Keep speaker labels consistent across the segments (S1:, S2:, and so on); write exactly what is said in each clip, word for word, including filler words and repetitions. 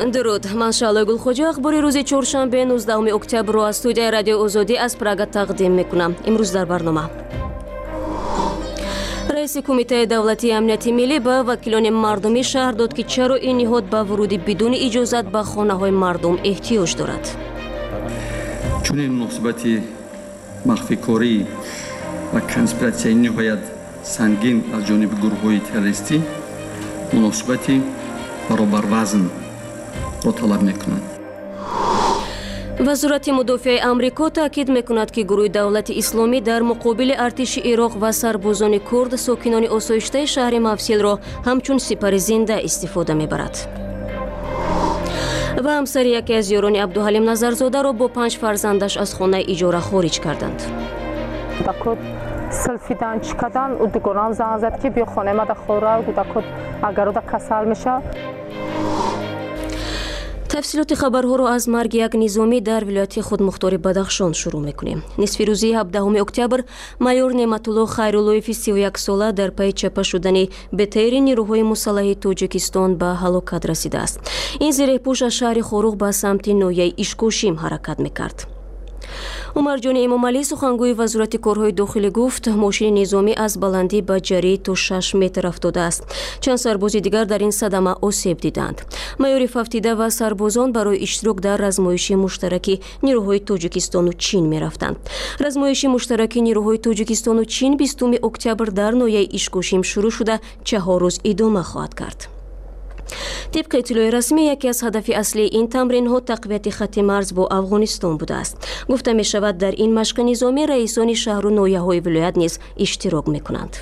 S1: درود، من شعله گلخوجی. اخبار روز چهارشنبه نوزدهم اکتبر را از استودیوی رادیو آزادی از پراگ تقدیم میکنم. امروز در برنامه رئیس کمیته دولتی امنیت ملی به وکیلان مردمی شهر داد که چرا این نهاد به ورود بدون اجازت به خانه های مردم احتیاج دارد.
S2: چون این مناسبت مخفی کاری و کنسپیراسیون نهایت سنگین از جانب گروه های تروریستی مناسبتی برابر وزن را طلب میکنند.
S1: وزارت مدافع آمریکا تاکید میکند که گروه دولت اسلامی در مقابل ارتش عراق و سربازان کرد ساکنان آسایشته شهر موصل را همچون سپر زنده استفاده میبرد. و همسر یکی از یاران عبدالحلیم نظرزاده را با پنج فرزندش از خانه اجاره خارج کردند.
S3: کودکات سلفیدن چیکدن و دگانان زنگ زد که بیا خانه ما دخوره کودکات اگر او کسل میشه.
S1: تفصیلات خبرها را از مرگ یک نظامی در ولایت خودمختار بدخشان شروع میکنیم. نصف روزی هفدهم اکتبر مایور نعمتالله خیراللهیف سی و یک ساله در پی چپه شدن به‌طیر نیروهای مسلح تاجیکستان به هلاکت رسیده است. این زره‌پوش از شهر خوروغ به سمت ناحیه اشکوشیم حرکت میکرد. عمر جان امامعلی سخنگوی وزارت کارهای داخلی گفت ماشین نظامی از بلندی به جری تا شش متر افتاده است. چند سرباز دیگر در این صدمه آسیب دیدند. مایور ففتیده و سربازان برای اشتراک در رزمایش مشترک نیروهای تاجیکستان و چین می رفتند. رزمایش مشترک نیروهای تاجیکستان و چین بیستم اکتبر در ناحیه اشکوشیم شروع شده چهار روز ادامه خواهد کرد. طبق اطلاع رسمی یکی از هدف اصلی این تمرین ها تقویت خط مرز با افغانستان بوده است. گفته می شود در این مشق نظامی رئیسان شهر و ناحیه های ولایت نیز اشتراک می کنند.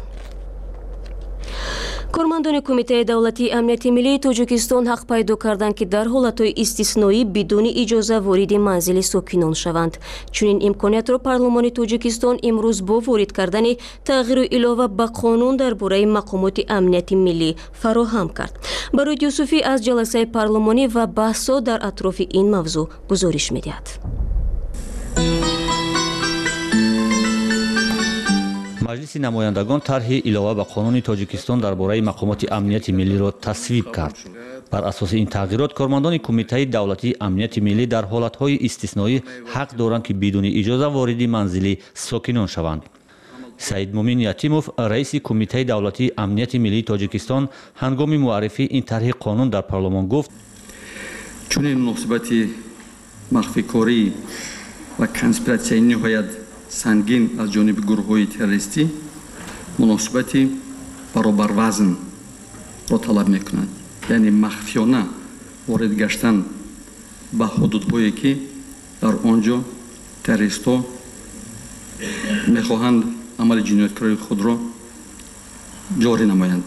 S1: کارمندان کمیته دولتی امنیت ملی تاجیکستان حق پیدا کردند که در حالتهای استثنایی بدون اجازه وارد منزل ساکنان شوند. چون این امکانیت را پارلمان تاجیکستان امروز با وارد کردن تغییر و علاوه به قانون درباره مقامات امنیت ملی فراهم کرد. برای یوسفی از جلسه پارلمانی و بحث‌ها در اطراف این موضوع گزارش می‌دهد.
S4: مجلس نمایندگان طرح علاوه به قانون تاجیکستان درباره مقامات امنیت ملی را تصویب کرد. بر اساس این تغییرات کارمندان کمیته دولتی امنیت ملی در حالتهای استثنایی حق دارند که بدون اجازه وارد منزل ساکنان شوند. سعید مومن یتیموف رئیس کمیته دولتی امنیت ملی تاجیکستان هنگام معرفی این طرح قانون در پارلمان گفت
S2: چون این مناسبت مخفی کاری و کنسپیراسیون نهایت سنگین از جانب گروه های تروریستی مناسبتی برابر وزن را طلب میکنند. یعنی مخفیانه وارد گشتن به حدودهایی که در آنجا تروریست‌ها میخواهند عمل جنایتکاری خود را جاری نمایند.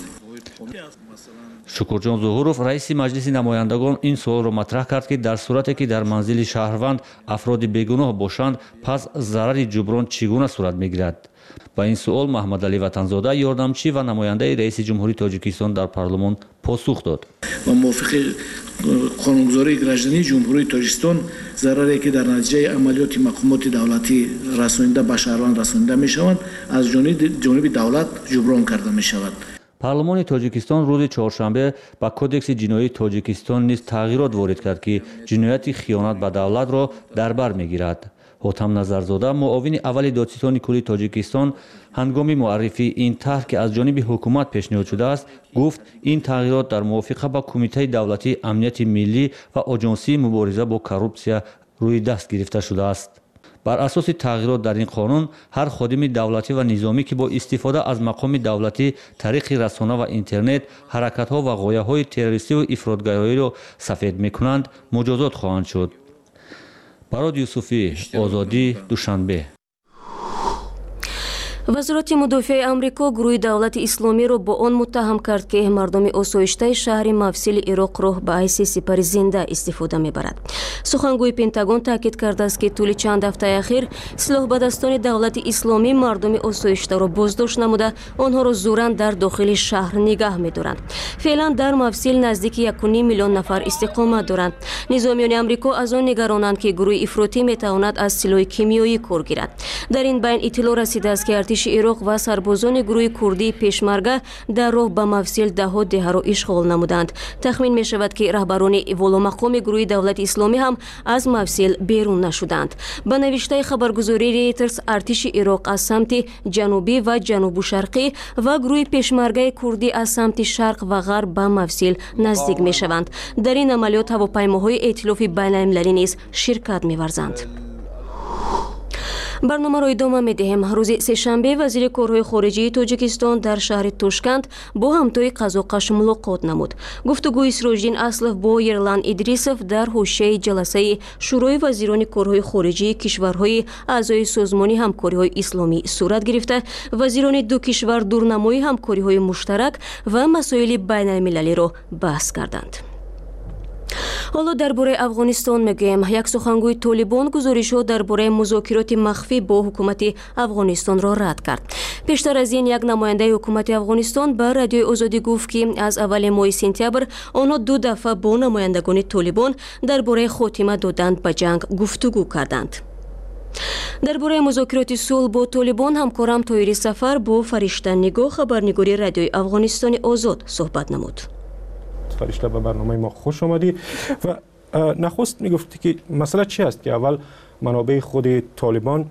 S4: شکرجان ظهوروف رئیس مجلس نمایندگان این سوال را مطرح کرد که در صورتی که در منزل شهروند افراد بیگناه باشند پس ضرر جبران چگونه صورت میگیرد؟ با این سوال محمد علی وطنزاده یاردمچی و نماینده رئیس جمهوری تاجیکستان در پارلمان پاسخ داد.
S5: با موافق قانونگذاری گراجدانی جمهوری تاجیکستان ضرری که در نتیجه عملیات مقامات دولتی رسانیده به شهروند رسانیده می شوند از جانب دولت جبران کرده می شود.
S4: پارلمان تاجیکستان روز چهارشنبه با کدکس جنایی تاجیکستان نیز تغییرات وارد کرد که جنایت خیانت به دولت را در بر میگیرد. حاتم نظرزاده معاون اول دادستان کلی تاجیکستان هنگام معرفی این طرح که از جانب حکومت پیشنهاد شده است گفت این تغییرات در موافقه با کمیته دولتی امنیت ملی و آژانسی مبارزه با کروپسیا روی دست گرفته شده است. بر اساس تغییرات در این قانون هر خادم دولتی و نظامی که با استفاده از مقام دولتی طریق رسانه و اینترنت حرکت‌ها و غایه‌های تروریستی و افراطگرایی را سفید می‌کنند مجازات خواهند شد. براد یوسفی، آزادی، دوشنبه.
S1: وزارت مدافع آمریکا گروه دولت اسلامی را با آن متهم کرد که مردم آسایشته شهر موصل عراق را به حیث سپر زنده استفاده میبرد. سخنگوی پنتاگون تاکید کرده است که طول چند هفته اخیر سلاح به دستان دولت اسلامی مردم آسایشته را بازداشت نموده آنها را زوراً در داخل شهر نگاه می‌دارند. فعلا در موصل نزدیک یک و نیم میلیون نفر استقامت دارند. نظامیان آمریکا از آن نگرانند که گروه افراطی میتواند از سلاح کیمیایی کار گیرد. در این بین اطلاع رسیده است که артиши ироқ ва сарбозони гурӯҳи курдии пешмарга дар роҳ ба мавсил даҳҳо деҳаро ишғол намуданд. тахмин мешавад ки раҳбарони воломақоми гурӯҳи давлати исломӣ ҳам аз мавсил берун нашуданд. ба навиштаи хабаргузории Reuters, артиши ироқ аз самти ҷанубӣ ва ҷанубу шарқӣ ва гурӯҳи пешмаргаи курдӣ аз самти шарқ ва ғарб ба мавсил наздик мешаванд. дар ин амалиёт ҳавопаймоҳои эътилофи байналмилалӣ низ ширкат меварзанд. барномаро идома медиҳем. рӯзи сешанбе вазири корҳои хориҷии Тоҷикистон дар шаҳри Тошканд бо ҳамтои Қазоқаш мулоқот намуд. гуфтугӯи Сироҷдин Аслов бо Ерлан Идрисов дар ҳошияи ҷаласаи шӯрои вазирони корҳои хориҷии кишварҳои аъзои созмони ҳамкориҳои исломӣ сурат гирифта, вазирони ду кишвар дурнамои ҳамкориҳои муштарак ва масоили байналмилалиро баҳс карданд. ҳоло дар бораи Афғонистон мегӯем. як сухангӯи Толибон гузоришҳо дар бораи музокироти махфӣ бо ҳукумати Афғонистонро рад кард. пештар аз ин як намояндаи ҳукумати Афғонистон ба Радиои Озодӣ гуфт ки аз аввали моҳи сентябр онҳо ду дафъа бо намояндагони Толибон дар бораи хотима додан ба ҷанг гуфтугӯ карданд. дар бораи музокироти сулҳ бо Толибон ҳамкорам Тоири Сафар бо Фаришта Нигоҳ, хабарнигори Радиои Афғонистони Озод суҳбат намуд.
S6: فرشته به برنامه ما خوش آمدی و نخست میگفتی که مسئله چی است که اول منابع خود طالبان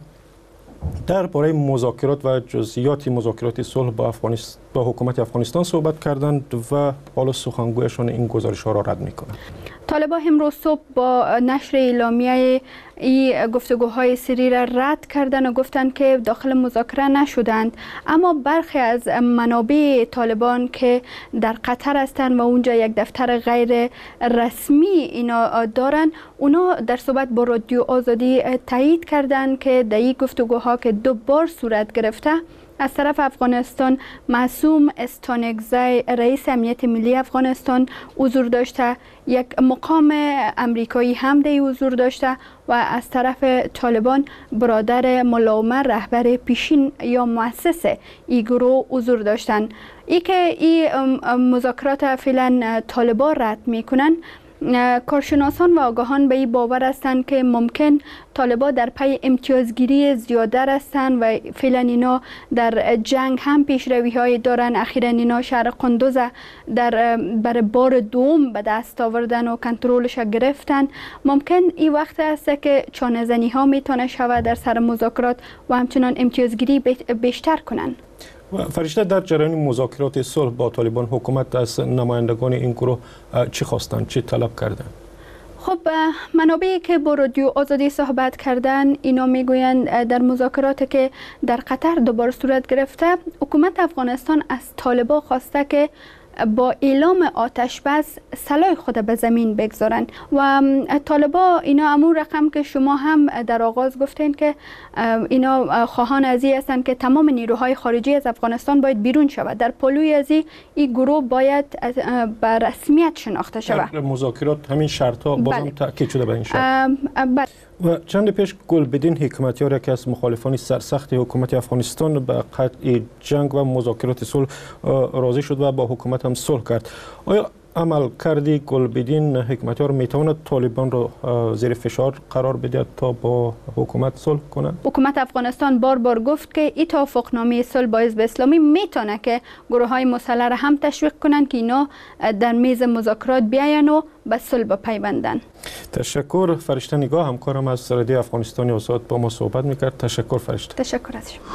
S6: در باره مذاکرات و جزئیات مذاکرات صلح با افغانستان با حکومت افغانستان صحبت کردند و حالا سخنگویشان این گزارش ها را رد میکنند.
S7: طالبان امروز صبح با نشر اعلامیه این گفتگوهای سری را رد کردن و گفتند که داخل مذاکره نشدند، اما برخی از منابع طالبان که در قطر هستند و اونجا یک دفتر غیر رسمی اینا دارن، اونا در صحبت با رادیو آزادی تایید کردند که در این گفتگوها که دو بار صورت گرفته از طرف افغانستان معصوم استانکزی رئیس امنیت ملی افغانستان حضور داشته، یک مقام امریکایی هم در حضور داشته و از طرف طالبان برادر ملا عمر رهبر پیشین یا مؤسس این گروه حضور داشتند. ای که این مذاکرات فعلا طالبان رد میکنن، کارشناسان و آگاهان به این باور هستند که ممکن طالبان در پی امتیازگیری زیادتر هستند و فعلا اینا در جنگ هم پیشروی های دارن. اخیرا اینا شهر قندوز در بر بار دوم به دست آوردن و کنترلش گرفتن. ممکن این وقت است که چانه زنی ها میتونه شود در سر مذاکرات و همچنان امتیازگیری بیشتر کنن.
S6: فرشته، در جریان مذاکرات صلح با طالبان حکومت از نمایندگان این گروه چی خواستند، چی طلب کردند؟
S7: خب منابعی که با رادیو آزادی صحبت کردن اینا میگویند در مذاکراتی که در قطر دوباره صورت گرفته، حکومت افغانستان از طالبان خواسته که با اعلام آتش بس سلاح خود به زمین بگذارند و طالبا اینا امور رقم که شما هم در آغاز گفتین که اینا خواهان از این هستند که تمام نیروهای خارجی از افغانستان باید بیرون شود. در پلوی از این گروه باید به رسمیت شناخته شود.
S6: مذاکرات همین شرط ها بازم تاکید شده به این شرط. و چند پیش گلبدین حکمتیار یکی از مخالفان سرسخت حکومت افغانستان به قطع جنگ و مذاکرات صلح راضی شد و با حکومت هم صلح کرد. آیا عمل کردی گلبدین حکمتیار میتواند طالبان را زیر فشار قرار بده تا با حکومت صلح کنند؟
S7: حکومت افغانستان بار بار گفت که این توافقنامه صلح با حزب اسلامی میتونه که گروه های مسلح را هم تشویق کنند که اینا در میز مذاکرات بیاین و به صلح بپیوندن.
S6: تشکر. فرشته نگاه، همکارم از رادیو افغانستانی آزاد با ما صحبت میکرد. تشکر فرشته.
S7: تشکر از شما.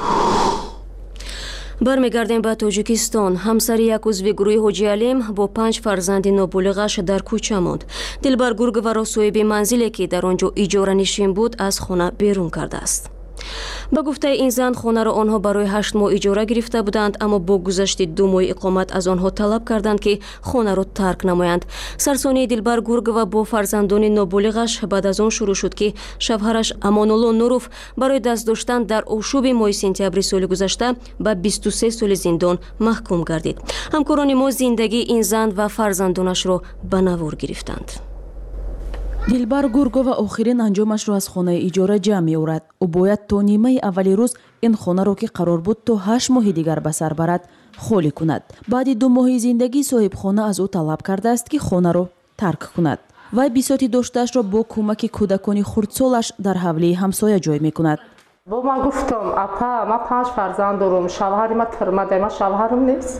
S1: бармегардем ба Тоҷикистон. ҳамсари як узви гурӯҳи Ҳоҷи Алим бо панҷ фарзанди нобулиғаш дар кӯча монд. Дилбар Гургованро соҳиби манзиле ки дар он ҷо иҷоранишин буд аз хона берун кардааст. ба гуфтаи ин зан хонаро онҳо барои ҳашт моҳ иҷора гирифта буданд, аммо бо гузашти ду моҳи иқомат аз онҳо талаб карданд ки хонаро тарк намоянд. сарсонии Дилбар Гургова бо фарзандони нобулиғаш баъд аз он шурӯъ шуд ки шавҳараш Амонулло Нурув барои даст доштан дар ошуби моҳи сентябри соли гузашта ба бисту се соли зиндон маҳкум гардид. ҳамкорони мо зиндагии ин зан ва фарзандонашро ба навор гирифтанд.
S8: дилбар Гургова охирин анҷомашро аз хонаи иҷора ҷамъ меорад. ӯ бояд то нимаи аввали рӯз ин хонаро ки қарор буд то ҳашт моҳи дигар ба сар барад холӣ кунад. баъди ду моҳи зиндагӣ соҳибхона аз ӯ талаб кардааст ки хонаро тарк кунад. вай бисёти доштаашро бо кӯмаки кӯдакони хурдсолаш дар ҳавлии ҳамсоя ҷой мекунад.
S3: با من گفتم اپا ما پنج فرزند دارم شوهر ما ترمده ما شوهرم نیست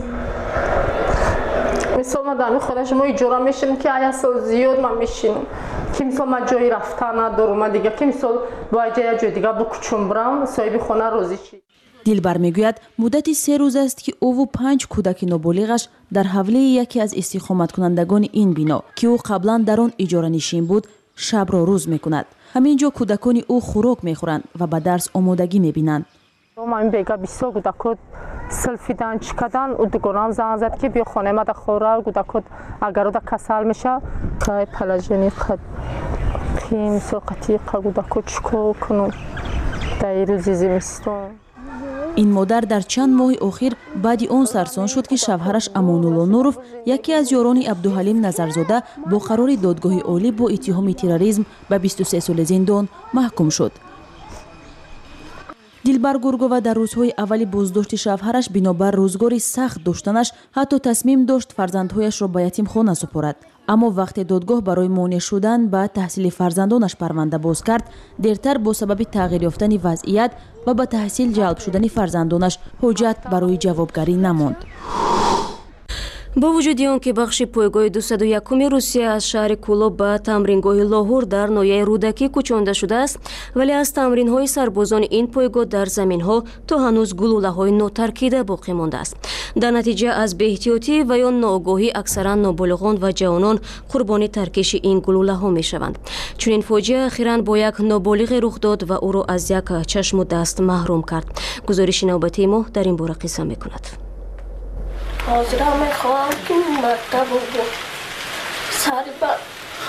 S3: مثلا ما در خودش ما اجاره میشیم که آیا سال زیاد ما میشیم که مثلا ما جایی رفتن ندارم دیگه که مثلا باید جای دیگه بکچم برم صاحب خونه روزی چی
S8: دلبر میگوید مدتی سه روز است که او و پنج کودک نابالغش در حوله یکی از استقامت کنندگان این بنا که او قبلا در آن اجاره نشین بود شب را روز میکند. همینجا کودکان او خوراک میخورند و به درس آمادگی میبینند.
S3: ما این بیگا بیسو کودکات سلفیدن چکدن و دگونام زنگ زد که بیا خانه ما دخوره کودکات اگر دا کسل میشه که پلاژنی قد خیم سوقتی کودکات چکو کنون در روزی زمستان.
S8: این مادر در چند ماه اخیر بعد آن سرسان شد که شوهرش امان‌الله نوروف یکی از یاران عبدالحلیم نظرزاده با قرار دادگاه عالی با اتهام تروریسم به بیست و سه سال زندان محکوم شد. دلبر گورگووا در روزهای اولی بازداشت شوهرش بنابر روزگاری سخت داشتنش حتی تصمیم داشت فرزندهایش را به یتیمخانه سپارد. اما وقتی دادگاه برای مانع شدن به تحصیل فرزندانش پرونده باز کرد، دیرتر با سبب تغییر یافتن وضعیت و به تحصیل جلب شدن فرزندانش حجت برای جوابگری نماند.
S1: با وجود آن که بخش پایگاه دویست و یک روسیه از شهر کولوب به تمرینگاه لاهور در ناحیه رودکی کوچانده شده است، ولی از تمرین‌های سربازان این پایگاه در زمین‌ها تا هنوز گلوله‌های ناترکیده باقی مانده است. در نتیجه از بی‌احتیاطی و یا ناآگاهی اکثرا نابالغان و جوانان قربانی ترکش این گلوله‌ها می‌شوند. چون این فاجعه اخیراً با یک نابالغ رخ داد و او را از یک چشم و دست محروم کرد. گزارش نوبتی ما در این باره قصه می‌کند.
S9: حاضرم میخواهم که مکتب رو سری بر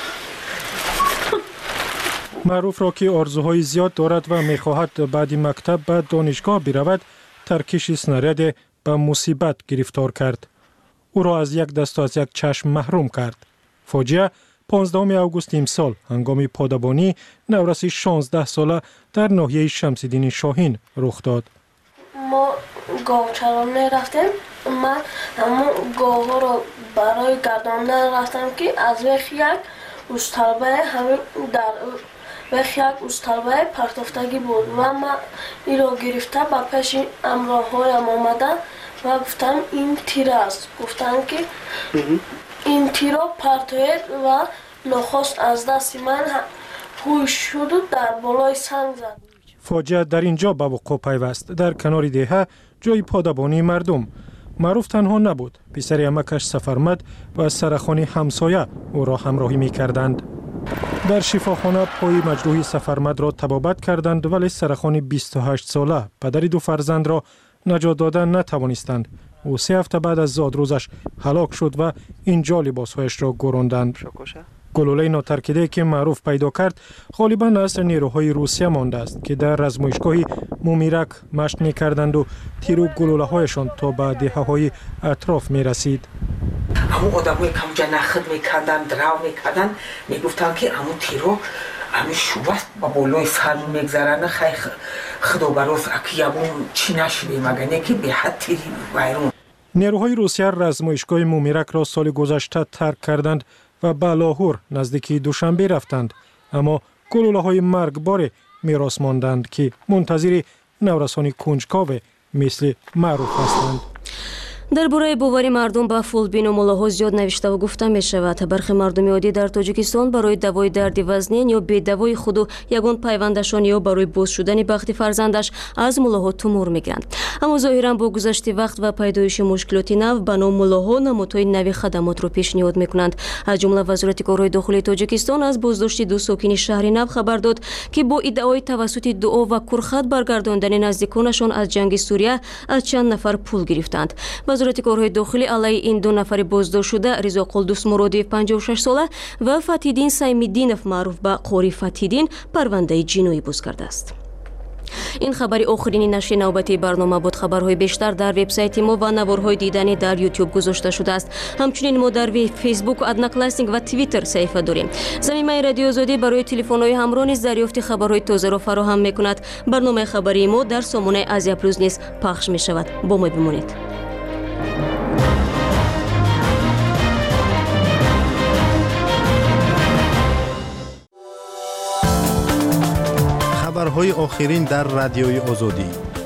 S6: معروف را که آرزوهای زیاد دارد و میخواهد بعد مکتب به دانشگاه برود، ترکش سنارید به مصیبت گرفتار کرد. او را از یک دست و از یک چشم محروم کرد. فاجعه پانزدهم آگوست امسال هنگام پادبانی نورسی شانزده ساله در ناحیه شمس‌الدین شاهین رخ داد.
S9: ما گاوچرانه رفتیم. من همون گاه ها رو برای گرداندن رفتم که از وقت یک استالبه همین در وقت یک استالبه پرتافتگی بود و من این رو گرفته با پیش امراه هایم آمدن و گفتم این تیر است. گفتن که این تیر رو پرتاید و نخواست از دست من هوش شد و در بالای سنگ زد.
S6: فاجعه در اینجا به وقوع پیوست. در کنار دیه جای پادبانی مردم. معروف تنها نبود. پسر عمکش سفرمد و سرخانی همسایه او را همراهی می کردند. در شفاخانه پای مجروح سفرمد را تبابت کردند، ولی سرخانی بیست و هشت ساله پدر دو فرزند را نجات دادن نتوانستند. او سه هفته بعد از زادروزش هلاک شد و اینجا لباسهایش را گروندند. گلوله ناترکیده که معروف پیدا کرد غالبا از نیروهای روسیه مانده است که در آزمایشگاه مومیرک مشق می‌کردند و تیر و گلوله هایشان تا به دهه‌های اطراف می‌رسید.
S10: همون آدم‌های کمجا نخد می‌کردن، دراو می‌کردن، می‌گفتن که همون تیرو همین شوبست با بالای سر می‌گذرن، خیلی خدا براس اکیابون چی نشده مگر نه که به حد تیری ویرون.
S6: نیروهای روسیه آزمایشگاه مومیرک را سال گذشته ترک کردند و به لاهور نزدیک دوشنبه رفتند، اما گلوله های مرگبار میراث ماندند که منتظر نورسان کنجکاو مثل معروف هستند.
S1: درباره باوری مردم به فولبین و ملاها زیاد نوشته و گفته می شود. برخی مردم عادی در تاجیکستان برای دوای درد وزنین یا بی دوای خود و یگان پیوندشان یا برای باز شدن بخت فرزندش از ملاها تومور می گیرند. اما ظاهرا با گذشت وقت و پیدایش مشکلات نو بنا ملاها نمودهای نوی خدمات را پیشنهاد می کنند. از جمله وزارت کارهای داخلی تاجیکستان از بازداشت دو ساکن شهر نو خبر داد که با ادعای توسط دعا و کرخط برگرداندن نزدیکانشان از جنگ سوریه از چند نفر پول گرفتند. وزارت کارهای داخلی علیه این دو نفر بازداشت شده رضا قلدوس مرادی پنجاه و شش ساله و فتح‌الدین سیم‌الدینов معروف به قاری فتح‌الدین پرونده جنایی باز کرده است. این خبری آخرین نشر نوبتی برنامه بود. خبرهای بیشتر در وبسایت ما و نوارهای دیدنی در یوتیوب گذاشته شده است. همچنین ما در فیسبوک، ادناکلاسینگ و توییتر صفحه داریم. زمینه رادیو آزادی برای تلفن‌های همراه نیز دریافت خبرهای تازه را فراهم می‌کند. برنامه خبری ما در سامانه آسیا پلوس نیز پخش می‌شود. با ما بمانید.
S11: خبرهای آخرین در رادیوی آزادی.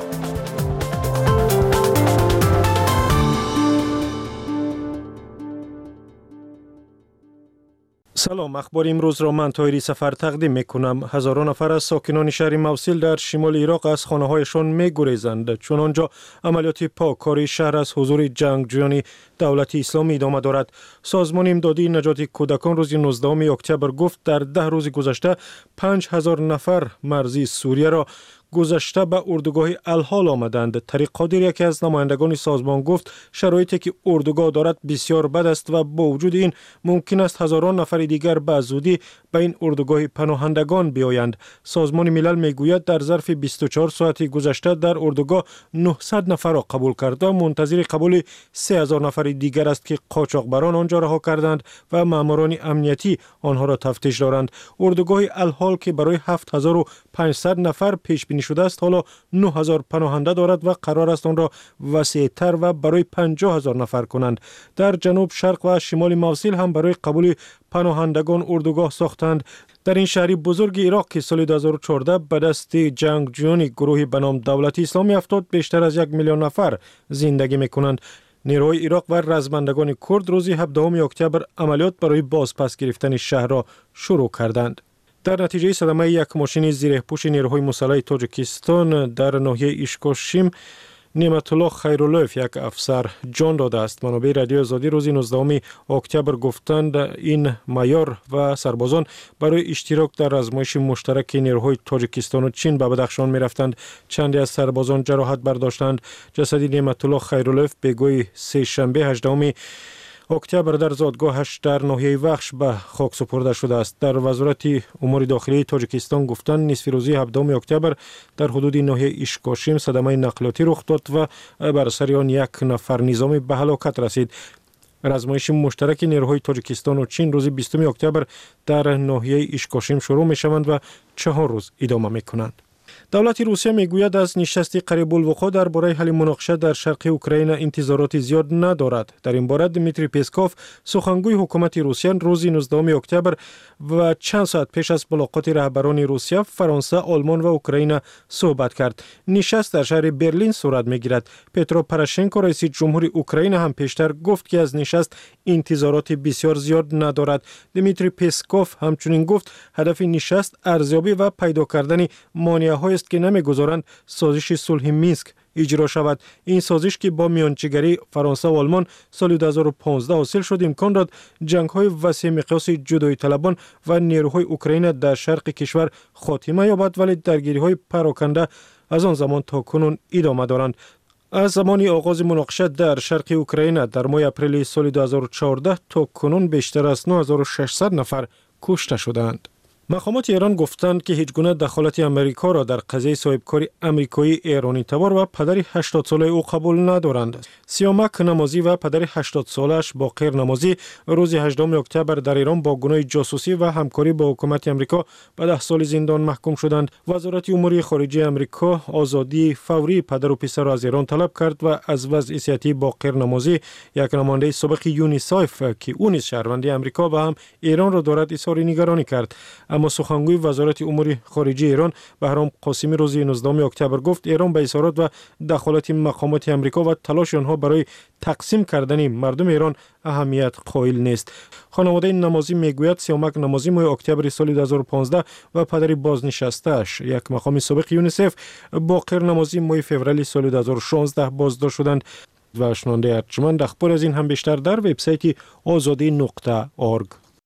S6: سلام، اخبار امروز را من طاهری سفر تقدیم می کنم. هزاران نفر از ساکنان شهر موصل در شمال عراق از خانه هایشان می گریزند، چون آنجا عملیات پاککاری شهر از حضور جنگجویان دولت اسلامی ادامه دارد. سازمان امدادی نجات کودکان روز نوزدهم اکتبر گفت در ده روز گذشته پنج هزار نفر مرزی سوریه را گذشته به اردوگاه الحال آمدند. طریق قادر، یکی از نمایندگان سازمان، گفت شرایطی که اردوگاه دارد بسیار بد است و با وجود این ممکن است هزاران نفر دیگر به زودی به این اردوگاه پناهندگان بیایند. سازمان ملل میگوید در ظرف بیست و چهار ساعت گذشته در اردوگاه نهصد نفر را قبول کرد و منتظر قبول سه هزار نفر دیگر است که قاچاقبران آنجا رها کردند و ماموران امنیتی آنها را تفتیش دارند. اردوگاه الحال که برای هفت هزار و پانصد نفر پیش بینی شده است حالا نه هزار پناهنده دارد و قرار است آن را وسیع‌تر و برای پنجاه هزار نفر کنند. در جنوب شرق و شمال موصل هم برای قبول پناهندگان اردوگاه ساختند. در این شهر بزرگ عراق که سال دو هزار و چهارده به دست جنگجویان گروهی به نام دولت اسلامی افتاد، بیشتر از یک میلیون نفر زندگی میکنند. نیروهای عراق و رزمندگان کرد روز هفدهم اکتبر عملیات برای بازپس گرفتن شهر را شروع کردند. در نتیجه صدمه یک ماشین زیره‌پوش نیروهای مسلح تاجیکستان در ناحیه اشکاشیم، نعمت الله خیراللهف یک افسر جان داده است. منابع رادیو آزادی روز نوزدهم اکتبر گفتند این مایور و سربازان برای اشتراک در آزمایش مشترک نیروهای تاجیکستان و چین به بدخشان می رفتند. چندی از سربازان جراحت برداشتند. جسد نعمت الله خیراللهف به گوی سه شنبه هجدهم اکتبر در زادگاهش در ناحیه وخش به خاک سپرده شده است. در وزارت امور داخلی تاجیکستان گفتند نصف روزی هفدهم اکتبر در حدود ناحیه اشکاشیم صدمه نقلیاتی رخ داد و بر سر آن یک نفر نظامی به هلاکت رسید. آزمایش مشترک نیروهای تاجیکستان و چین روز بیستم اکتبر در ناحیه اشکاشیم شروع می شوند و چهار روز ادامه می کنند. دولت روسیه میگوید از نشست قریب الوقوع درباره حل مناقشه در شرق اوکراین انتظارات زیاد ندارد. در این باره دمیتری پسکوف، سخنگوی حکومت روسیه، روز نوزدهم اکتبر و چند ساعت پیش از ملاقات رهبران روسیه، فرانسه، آلمان و اوکراین صحبت کرد. نشست در شهر برلین صورت میگیرد. پترو پروشنکو، رئیس جمهور اوکراین، هم پیشتر گفت که از نشست انتظارات بسیار زیاد ندارد. دمیتری پسکوف همچنین گفت هدف نشست ارزیابی و پیدا کردن مانع‌های است که نمیگذارند سازش صلح مینسک اجرا شود. این سازش که با میانجیگری فرانسه و آلمان سال دو هزار و پانزده حاصل شد امکان داد جنگ‌های وسیع مقیاس جدایی طلبان و نیروهای اوکراین در شرق کشور خاتمه یابد، ولی درگیری‌های پراکنده از آن زمان تا کنون ادامه دارند. از زمان آغاز مناقشه در شرق اوکراین در ماه اپریل سال دو هزار و چهارده تا کنون بیشتر از نه هزار و ششصد نفر کشته شدند. مقامات ایران گفتند که هیچ گونه دخالت امریکا را در قضیه صاحبکاری امریکایی ایرانی تبار و پدر هشتاد ساله او قبول ندارند. سیامک نمازی و پدر هشتاد سالش باقر نمازی روز هجدهم اکتبر در ایران با گناه جاسوسی و همکاری با حکومت امریکا به ده سال زندان محکوم شدند. وزارت امور خارجه امریکا آزادی فوری پدر و پسر را از ایران طلب کرد و از وضعیت باقر نمازی، یک نماینده سابق یونیسف که او نیز شهروندی امریکا و هم ایران را دارد، اظهار نگرانی کرد. اما سخنگوی وزارت امور خارجه ایران بهرام قاسمی روز نوزدهم اکتبر گفت ایران به اظهارات و دخالت مقامات امریکا و تلاش آنها برای تقسیم کردن مردم ایران اهمیت قائل نیست. خانواده نمازی میگوید سیامک نمازی ماه اکتبر سال دو هزار و پانزده و پدر بازنشسته‌اش، یک مقام سابق یونیسف، باقر نمازی ماه فوریه سال دو هزار و شانزده بازداشت شدند. و شنونده ارجمند، اخبار از این هم بیشتر در وبسایت آزادی نقطه اورگ.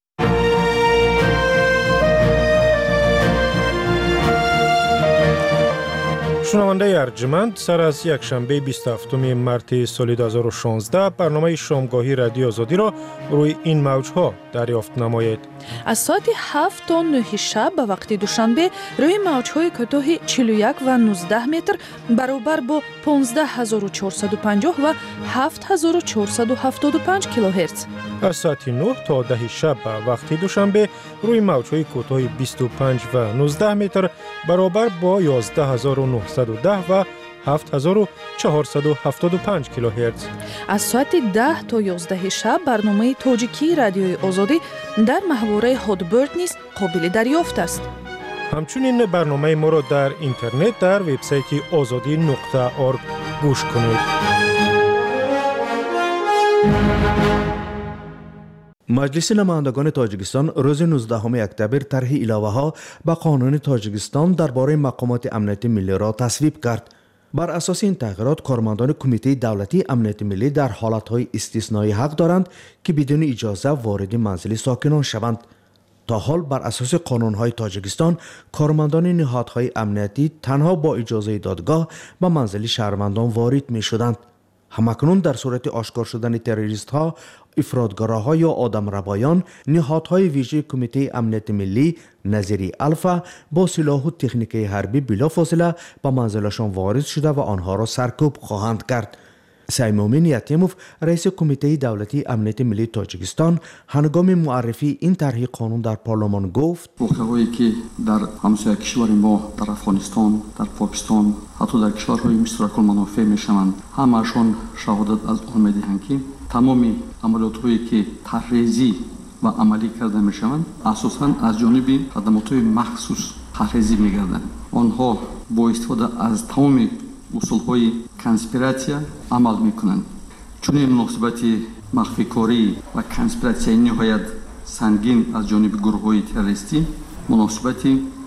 S6: شنونده ارجمند، سر از یک شنبه بیست و هفتم مارس سال دو هزار و شانزده برنامه شامگاهی رادیو آزادی را روی این موج‌ها دریافت نمایید.
S8: از ساعت هفت تا نه شب به وقت دوشنبه روی موج‌های کوتاه چهل و یک و نوزده متر برابر با پانزده هزار و چهارصد و پنجاه و هفت هزار و چهارصد و هفتاد و پنج کیلوهرتز.
S6: از ساعت نه تا ده شب به وقت دوشنبه روی موج‌های کوتاه بیست و پنج و نوزده متر برابر با یازده هزار و نهصد و ده و هفت هزار و چهارصد و هفتاد و پنج کیلوهرتز.
S8: از ساعت ده تا یازده شب برنامه تاجیکی رادیوی آزادی در محوره هادبرد نیز قابل دریافت است.
S6: همچنین برنامه ما را در اینترنت در وبسایت آزادی نقطه ارگ گوش کنید. مجلس نمایندگان تاجیکستان روز نوزدهم اکتبر طرح الهه‌ها به قانون تاجیکستان درباره مقامات امنیتی ملی را تصویب کرد. بر اساس این تغییرات کارمندان کمیته دولتی امنیت ملی در حالتهای استثنایی حق دارند که بدون اجازه وارد منزل ساکنان شوند. تا حال بر اساس قانون‌های تاجیکستان کارمندان نهادهای امنیتی تنها با اجازه دادگاه به منزل شهروندان وارد می‌شدند. همکنون در صورت آشکار شدن تروریست‌ها، افراطگراها یا آدمربایان، نهادهای ویژه کمیته امنیت ملی نظیر الفا با سلاح و تکنیک حربی بلافاصله به منزلشان وارد شده و آنها را سرکوب خواهند کرد. سیمومین یتیموف رئیس کمیته دولتی امنیت ملی تاجیکستان هنگام معرفی این طرح قانون در پارلمان گفت:
S2: واقعه‌ای که در همسایه کشور ما در افغانستان، در پاکستان، حتی در کشورهای مشترک المنافع میشوند، همه‌شان شهادت از آن میدهند که تمام عملیات‌هایی که تحریزی و عملی کرده میشوند اساساً از جانب خدمات‌های مخصوص تحریزی میگردند. آنها با استفاده از تمام اصولهای کنسپیراتیا عمل میکنند. چون این مناسبت مخفیکاری و کنسپیراتیا نهایت سنگین از جانب گروه‌های تروریستی مناسبت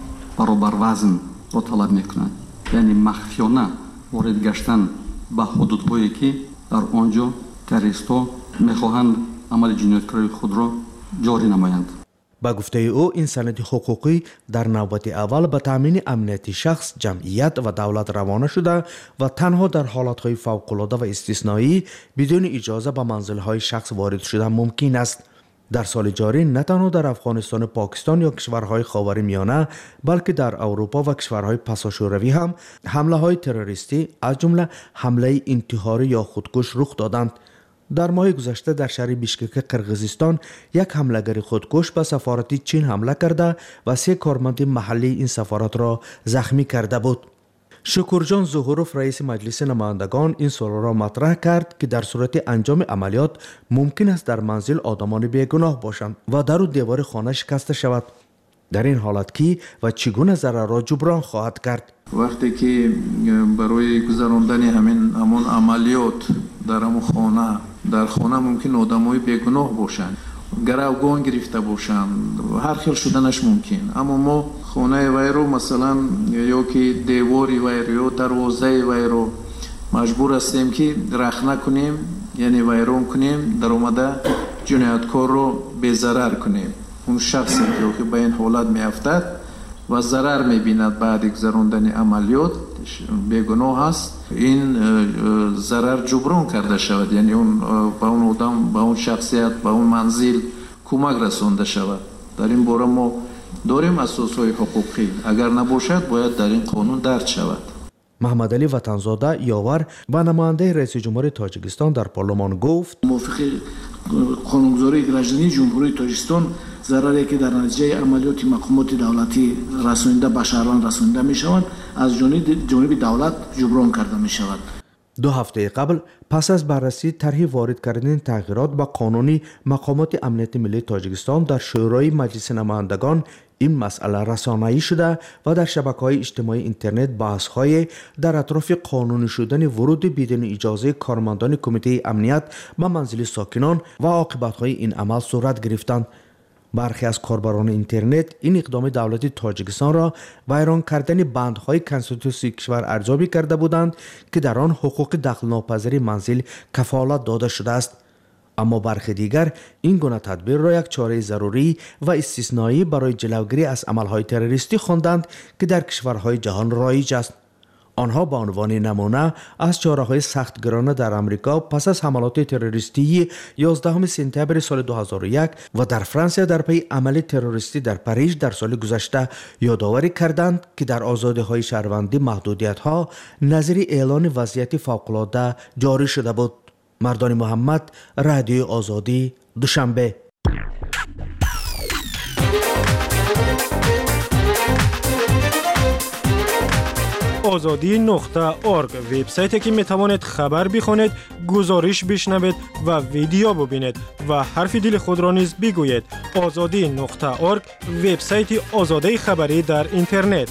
S2: برابر وزن را طلب میکنند. یعنی مخفیانه وارد گشتن به حدودهایی که در آنجا تروریست‌ها میخواهند عمل جنایتکاری خود را جاری نمایند.
S6: با گفته او این سند حقوقی در نوبت اول به تامین امنیت شخص، جمعیت و دولت روانه شده و تنها در حالتهای فوق‌العاده و استثنایی بدون اجازه به منزل‌های شخص وارد شدن ممکن است. در سال جاری نه تنها در افغانستان و پاکستان یا کشورهای خاورمیانه بلکه در اروپا و کشورهای پساشوروی هم حمله‌های تروریستی از جمله حمله انتحاری یا خودکش رخ دادند. در ماه گذشته در شهر بیشکک قرقیزستان یک حمله‌گر خودکش به سفارت چین حمله کرده و سه کارمند محلی این سفارت را زخمی کرده بود. شکرجان ظهوروف رئیس مجلس نمایندگان این سوال را مطرح کرد که در صورت انجام عملیات ممکن است در منزل آدمان بیگناه باشند و در و دیوار خانه شکسته شود. در این حالت کی و چگونه ضرر را جبران خواهد کرد؟
S5: وقتی که برای گذراندن همین همون عملیات در همون خانه در خانه ممکن آدمای بیگناه باشند، گروگان گرفته باشند، هر خیل شدنش ممکن، اما ما خانه وی رو مثلا یا که دیواری وی رو یا دروازه وی رو مجبور هستیم که رخنه کنیم، یعنی ویران کنیم، در اومده جنایتکار رو بی‌ضرر کنیم. اون شخصی که به این حالت میافتد و ضرر میبیند بعد گذراندن عملیات بیگناه هست، این ضرر جبران کرده شود، یعنی اون به اون آدم، به اون شخصیت، به اون منزل کمک رسانده شود. در این باره ما داریم اساسهای حقوقی، اگر نباشد باید در این قانون درج شود.
S6: محمد علی وطنزاده یاور و نماینده رئیس جمهور تاجیکستان در پارلمان گفت:
S5: موافق قانونگذاری گراجدانی جمهوری تاجیکستان ضرری که در نتیجه عملیات مقامات دولتی رسانیده به شهروند رسانیده می شوند از جانب جانب دولت جبران کرده می شود.
S6: دو هفته قبل پس از بررسی طرح وارد کردن تغییرات به قانون مقامات امنیت ملی تاجیکستان در شورای مجلس نمایندگان این مسئله رسانه‌ای شده و در شبکه‌های اجتماعی اینترنت بحث‌های در اطراف قانونی شدن ورود بدون اجازه کارمندان کمیته امنیت به منزل ساکنان و عاقبت‌های این عمل صورت گرفتند. برخی از کاربران اینترنت این اقدام دولت تاجیکستان را ویران کردن بندهای کنستیتوسی کشور ارزیابی کرده بودند که در آن حقوق دخل ناپذیر منزل کفالت داده شده است. اما برخی دیگر این گونه تدبیر را یک چاره ضروری و استثنایی برای جلوگیری از عملهای تروریستی خواندند که در کشورهای جهان رایج است. آنها به عنوان نمونه از چاره‌های سختگیرانه در امریکا پس از حملات تروریستی یازدهم سپتامبر سال دو هزار و یک و در فرانسه در پی عمل تروریستی در پاریس در سال گذشته یادآوری کردند که در آزادی‌های شهروندی محدودیت‌ها نظیر اعلان وضعیت فوق‌العاده جاری شده بود. مردان محمد، رادیو آزادی، دوشنبه. آزادی نقطه اورگ وبسایتی که می توانید خبر بخوانید، گزارش بشنوید و ویدیو ببینید و حرف دل خود را نیز بگویید. آزادی نقطه اورگ وبسایت آزادی خبری در اینترنت.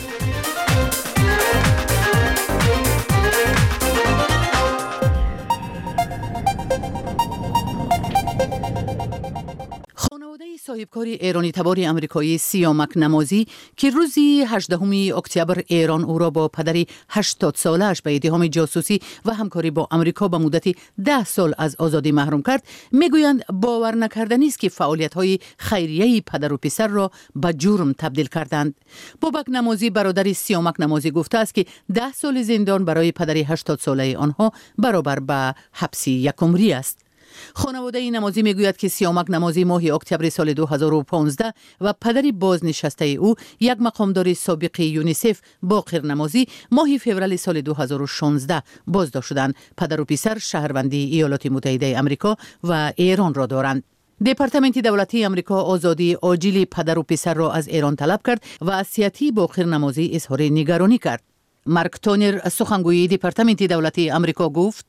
S12: صاحبکار ایرانی تبار امریکایی سیامک نمازی که روزی هجدهم اکتبر ایران او را با پدری هشتاد سالش به اتهام جاسوسی و همکاری با امریکا به مدت ده سال از آزادی محروم کرد، میگویند باور نکردنی است که فعالیت‌های خیریه پدر و پسر را به جرم تبدیل کردند. بابک نمازی برادر سیامک نمازی گفته است که ده سال زندان برای پدری هشتاد ساله آنها برابر به حبس یک عمری است. خانواده نمازی میگوید که سیامک نمازی ماه اکتبر سال دو هزار و پانزده و پدری بازنشسته او یک مقامدار سابق یونیسف باقر نمازی ماه فوریه سال دو هزار و شانزده بازداشت شدند. پدر و پسر شهروندی ایالات متحده آمریکا و ایران را دارند. دپارتمنت دولتی آمریکا آزادی عاجل پدر و پسر را از ایران طلب کرد و از سیاتی باقر نمازی اظهار نگرانی کرد. مارک تونر سخنگوی دپارتمنت دولتی آمریکا گفت: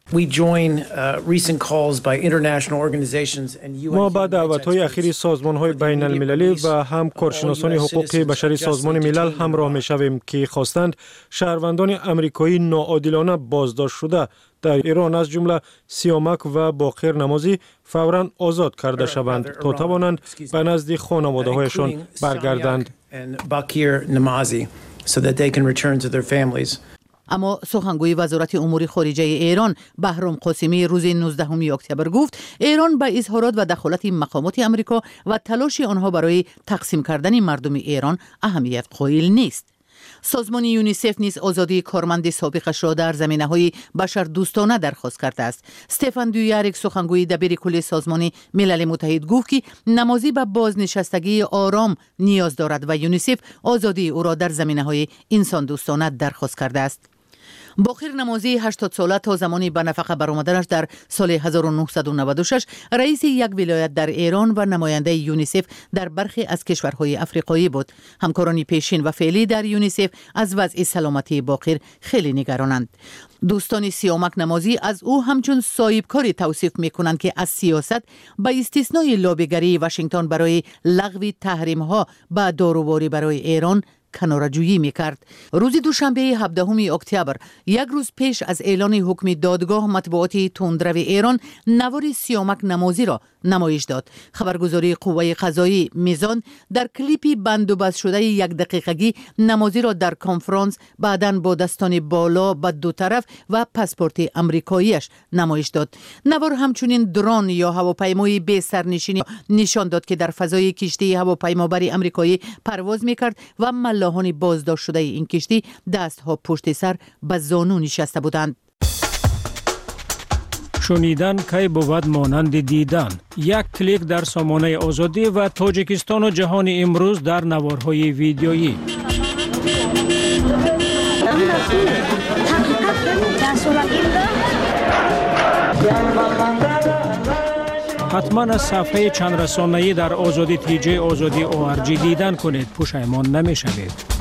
S6: ما با دعوت‌های اخیر سازمان‌های بین المللی و هم کارشناسان حقوق بشری سازمان ملل همراه می‌شویم که خواستند شهروندان آمریکایی ناعادلانه بازداشت شده در ایران از جمله سیامک و باقر نمازی فوراً آزاد کرده شوند تا توانند به نزد خانواده‌هایشان برگردند.
S12: اما سخنگوی وزارت امور خارجه ایران بهرام قاسمی روز نوزدهم اکتبر گفت ایران به اظهارات و دخالت مقامات آمریکا و تلاش آنها برای تقسیم کردن مردم ایران اهمیت قائل نیست. سازمان یونیسف نیز آزادی کارمند سابقش را در زمینه‌های بشردوستانه درخواست کرده است. استفان دویاریک سخنگوی دبیر کل سازمان ملل متحد گفت که نمازی به بازنشستگی آرام نیاز دارد و یونیسف آزادی او را در زمینه‌های انسان دوستانه درخواست کرده است. باقر نمازی هشتاد ساله تا زمانی به نفقه برآمدنش در سال هزار و نهصد و نود و شش رئیس یک ولایت در ایران و نماینده یونیسف در برخی از کشورهای افریقایی بود. همکاران پیشین و فعلی در یونیسف از وضع سلامتی باقر خیلی نگرانند. دوستان سیامک نمازی از او همچون صاحبکاری توصیف میکنند که از سیاست به استثنای لابیگری واشنگتن برای لغو تحریم‌ها به داروباری برای ایران کناره‌جویی میکرد. روز دوشنبه هفدهم اکتبر یک روز پیش از اعلان حکم دادگاه مطبوعات تندرو ایران نوار سیامک نمازی را نمایش داد. خبرگزاری قوه قضایی میزان در کلیپی بند و بست شده یک دقیقگی نمازی را در کنفرانس بعداً با دستان بالا به دو طرف و پاسپورت امریکاییش نمایش داد. نوار همچنین درون یا هواپیمای بی سرنشینی نشان داد که در فضای کشتی هواپیمابر امریکایی پرواز میکرد و ملاحان بازداشت شده این کشتی دستها پشت سر به زانو نشسته بودند.
S13: شنیدن کی بود مانند دیدن. یک کلیک در سامانه آزادی و تاجیکستان و جهان امروز در نوارهای ویدیویی. حتما از صفحه چند رسانه‌ای در آزادی تیجی آزادی او ار جی دیدن کنید، پشیمان نمی‌شوید.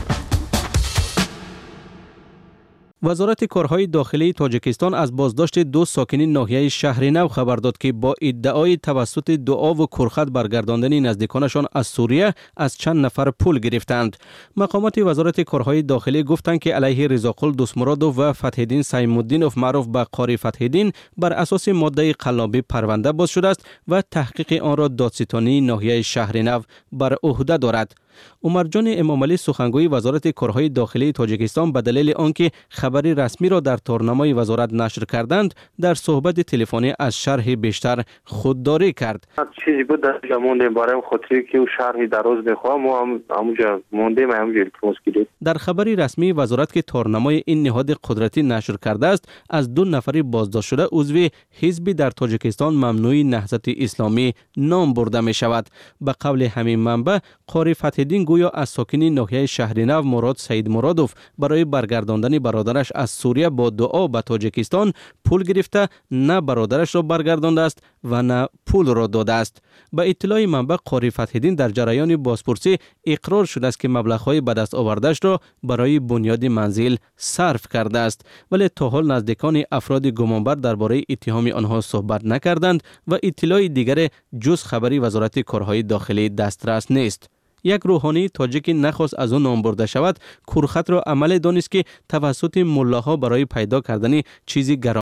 S14: وزارت کارهای داخلی تاجیکستان از بازداشت دو ساکن ناحیه شهرنو خبر داد که با ادعای توسط دعا و کرخط برگرداندن نزدیکانشان از سوریه از چند نفر پول گرفتند. مقامات وزارت کارهای داخلی گفتند که علیه رضاقل دوستمرادوف و فتح‌الدین سیم‌الدینوف معروف به قاری فتح‌الدین بر اساس ماده قلابی پرونده باز شده است و تحقیق آن را دادستانی ناحیه شهرنو بر عهده دارد. عمرجان امامعلی سخنگوی وزارت کارهای داخلی تاجیکستان به دلیل آنکه خبر رسمی را در تارنامه وزارت نشر کردند در صحبت تلفنی از شرح بیشتر خودداری کرد.
S15: چیزی بود در موندیم برای خاطری که او شرح دراز بخوام و همونجا موندیم همونجا التماس کردیم.
S14: در خبر رسمی وزارت که تارنامه این نهاد قدرتی نشر کرده است از دو نفر بازداشت شده عضو حزب در تاجیکستان ممنوع نهضت اسلامی نام برده می شود. به قول همین منبع قاری فتح‌الدین فاتح‌الدین گویا از ساکن ناحیه شهرنو مراد سید مرادوف برای برگرداندن برادرش از سوریه با دعا به تاجیکستان پول گرفته نه برادرش را برگردانده است و نه پول را داده است. به اطلاع منبع قاری فتح‌الدین در جریان بازپرسی اقرار شده است که مبلغ‌های به دست آورده‌اش را برای بنیاد منزل صرف کرده است، ولی تا حال نزدیکان افراد گمانبر درباره اتهام آنها صحبت نکردند و اطلاع دیگر جز خبری وزارت کارهای داخلی دسترس نیست. یک روحانی تاجیک نخواست از آن نام برده شود، کورخط را عمل دانست که توسط ملاها برای پیدا کردن چیزی گران